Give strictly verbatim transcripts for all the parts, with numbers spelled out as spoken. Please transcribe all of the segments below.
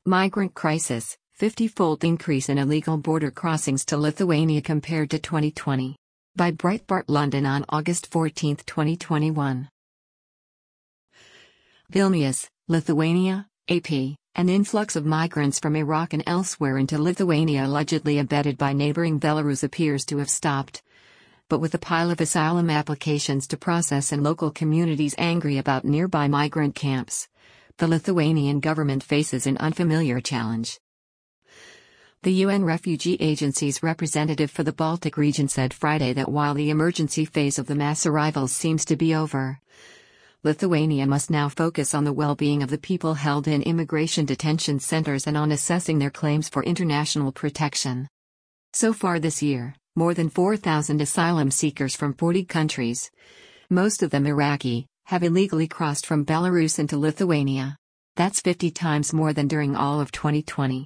Migrant crisis, fifty-fold increase in illegal border crossings to Lithuania compared to twenty twenty. By Breitbart London on August fourteenth, twenty twenty-one. Vilnius, Lithuania, A P. An influx of migrants from Iraq and elsewhere into Lithuania allegedly abetted by neighboring Belarus appears to have stopped. But with a pile of asylum applications to process and local communities angry about nearby migrant camps, the Lithuanian government faces an unfamiliar challenge. The U N Refugee Agency's representative for the Baltic region said Friday that while the emergency phase of the mass arrivals seems to be over, Lithuania must now focus on the well-being of the people held in immigration detention centers and on assessing their claims for international protection. So far this year, more than four thousand asylum seekers from forty countries, most of them Iraqi, have illegally crossed from Belarus into Lithuania. That's fifty times more than during all of twenty twenty.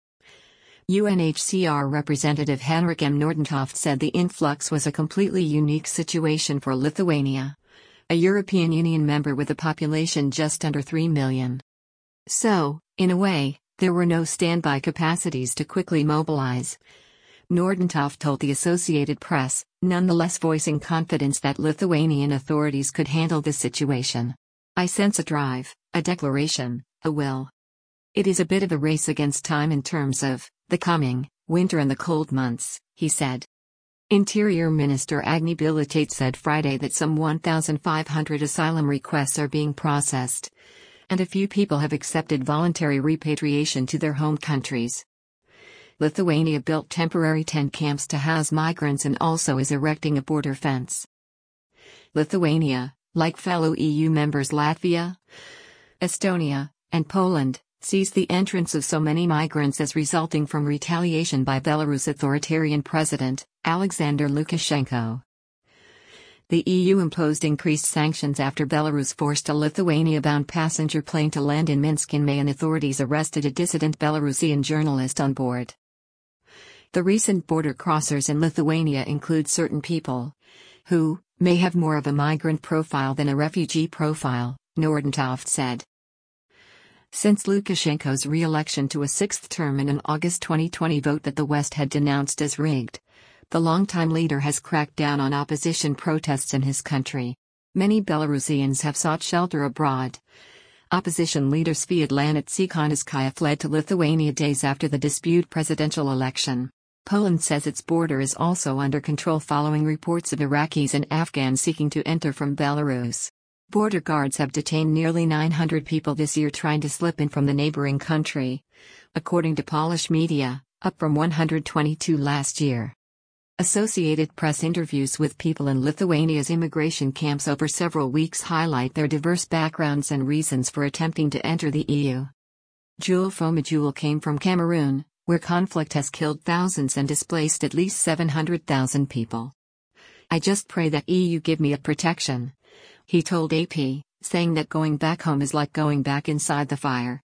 U N H C R Representative Henrik M. Nordentoft said the influx was a completely unique situation for Lithuania, a European Union member with a population just under three million. So, in a way, there were no standby capacities to quickly mobilize. Nordentoft told the Associated Press, nonetheless voicing confidence that Lithuanian authorities could handle the situation. "I sense a drive, a declaration, a will. It is a bit of a race against time in terms of the coming winter and the cold months," he said. Interior Minister Agni Bilitate said Friday that some one thousand five hundred asylum requests are being processed, and a few people have accepted voluntary repatriation to their home countries. Lithuania built temporary tent camps to house migrants and also is erecting a border fence. Lithuania, like fellow E U members Latvia, Estonia, and Poland, sees the entrance of so many migrants as resulting from retaliation by Belarus authoritarian president, Alexander Lukashenko. The E U imposed increased sanctions after Belarus forced a Lithuania-bound passenger plane to land in Minsk in May and authorities arrested a dissident Belarusian journalist on board. The recent border crossers in Lithuania include certain people who may have more of a migrant profile than a refugee profile, Nordentoft said. Since Lukashenko's re-election to a sixth term in an August twenty twenty vote that the West had denounced as rigged, the longtime leader has cracked down on opposition protests in his country. Many Belarusians have sought shelter abroad. Opposition leader Sviatlana Tsikhanouskaya fled to Lithuania days after the disputed presidential election. Poland says its border is also under control following reports of Iraqis and Afghans seeking to enter from Belarus. Border guards have detained nearly nine hundred people this year trying to slip in from the neighboring country, according to Polish media, up from one hundred twenty-two last year. Associated Press interviews with people in Lithuania's immigration camps over several weeks highlight their diverse backgrounds and reasons for attempting to enter the E U. Jewel Fomajewel came from Cameroon, where conflict has killed thousands and displaced at least seven hundred thousand people. "I just pray that E U give me a protection," he told A P, saying that going back home is like going back inside the fire.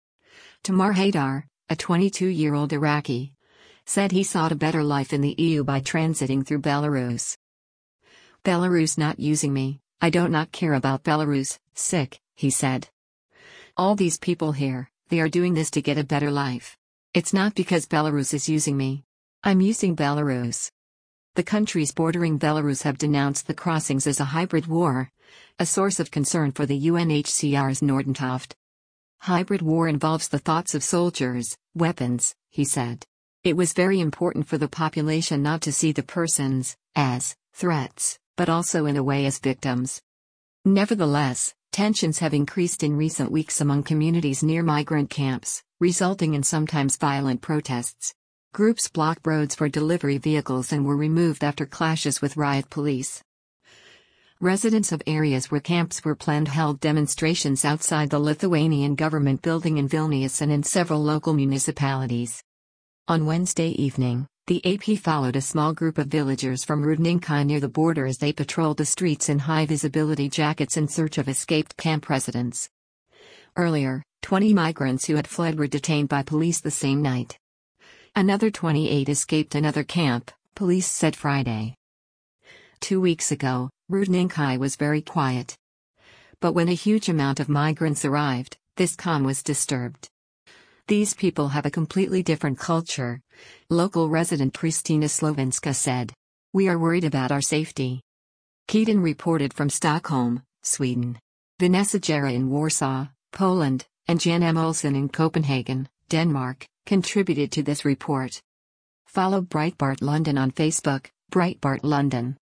Tamar Haidar, a twenty-two-year-old Iraqi, said he sought a better life in the E U by transiting through Belarus. "Belarus not using me, I don't not care about Belarus, sick," he said. "All these people here, they are doing this to get a better life. It's not because Belarus is using me. I'm using Belarus." The countries bordering Belarus have denounced the crossings as a hybrid war, a source of concern for the U N H C R's Nordentoft. "Hybrid war involves the thoughts of soldiers, weapons," he said. "It was very important for the population not to see the persons as threats, but also in a way as victims." Nevertheless, tensions have increased in recent weeks among communities near migrant camps, resulting in sometimes violent protests. Groups blocked roads for delivery vehicles and were removed after clashes with riot police. Residents of areas where camps were planned held demonstrations outside the Lithuanian government building in Vilnius and in several local municipalities. On Wednesday evening, the A P followed a small group of villagers from Rūdninkai near the border as they patrolled the streets in high-visibility jackets in search of escaped camp residents. Earlier, twenty migrants who had fled were detained by police the same night. Another twenty-eight escaped another camp, police said Friday. Two weeks ago, Rūdninkai was very quiet. But when a huge amount of migrants arrived, this calm was disturbed. These people have a completely different culture. Local resident Kristina Slovenska said. We are worried about our safety. Keaton reported from Stockholm, Sweden. Vanessa Gera in Warsaw, Poland, and Jan M. Olsen in Copenhagen, Denmark, contributed to this report. Follow Breitbart London on Facebook, Breitbart London.